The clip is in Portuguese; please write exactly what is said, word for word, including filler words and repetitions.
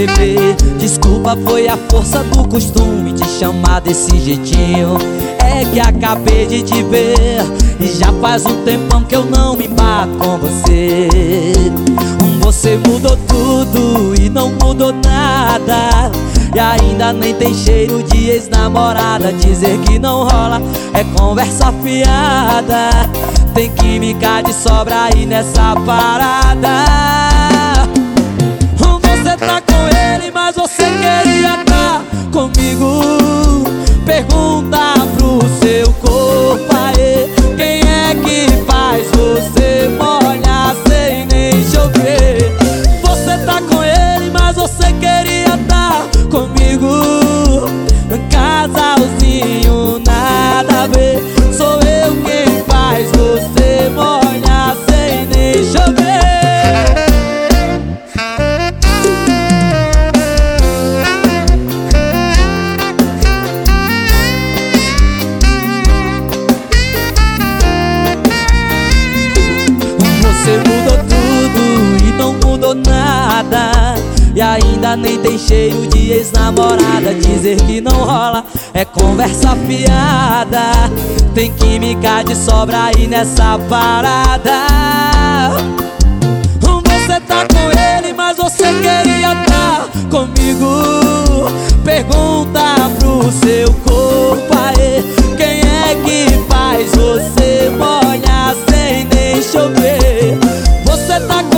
bebê. Desculpa, foi a força do costume te chamar desse jeitinho. É que acabei de te ver e já faz um tempão que eu não me bato com você. Você mudou tudo e não mudou nada, e ainda nem tem cheiro de ex-namorada. Dizer que não rola é conversa fiada. Tem química de sobra aí nessa parada. Você tá com ele, mas você queria tá comigo. Pergunta pro seu corpo aí, quem é que faz você molhar sem nem chover? Você tá com ele, mas você queria tá comigo. Casalzinho, nada a ver. Sou eu quem faz você molhar sem nem chover. Você mudou tudo e não mudou nada, e ainda nem tem cheiro de ex-namorada. Dizer que não rola é conversa fiada. Tem química de sobra aí nessa parada. Você tá com ele, mas você queria tá comigo. Pergunta pro seu corpo aí, quem é que faz você molhar sem nem chover? Você tá